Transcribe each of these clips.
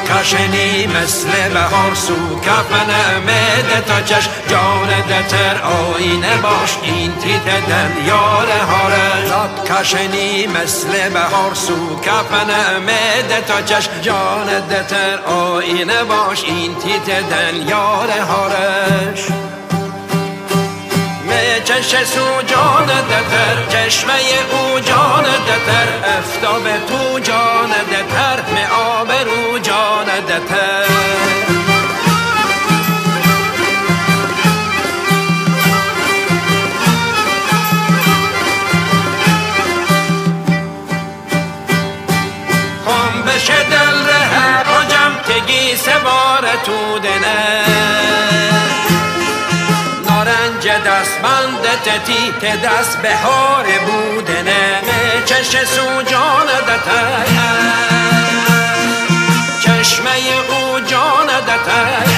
کشنی مثل بهار سو کفن مده تا چشم جان دتر آینه باش این تیت دن یار هاره زاد کشنی مثل بهار سو کفن مده تا چشم جان دتر آینه باش این تیت دن یار هارش چش سو جان دتر چشمه او جان دتر افتاب تو جان دتر آب رو جان دتر خم بشه دل ره رجم تگی سوار تو دنه دست بند تیت دست بهار بودنه چش سو جان دتر چشمه او جان دتر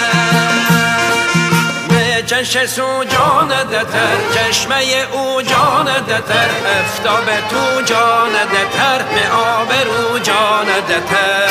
چش سو جان دتر چشمه او جان دتر افتاب تو جان دتر آب رو جان دتر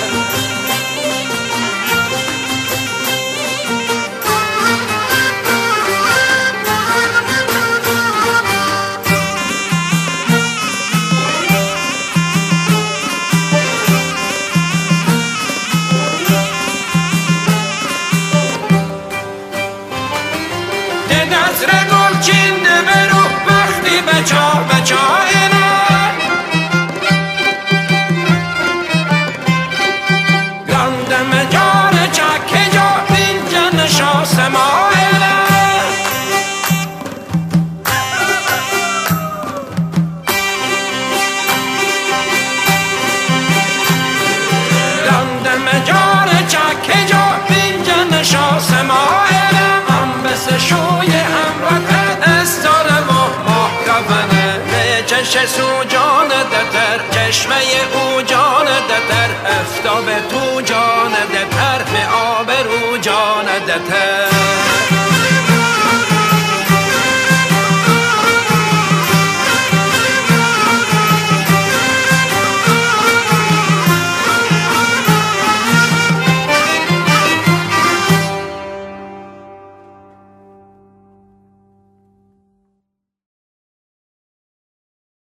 چش سو جان دتر چشمه او جان دتر افتاب تو جان دتر آب رو جان دتر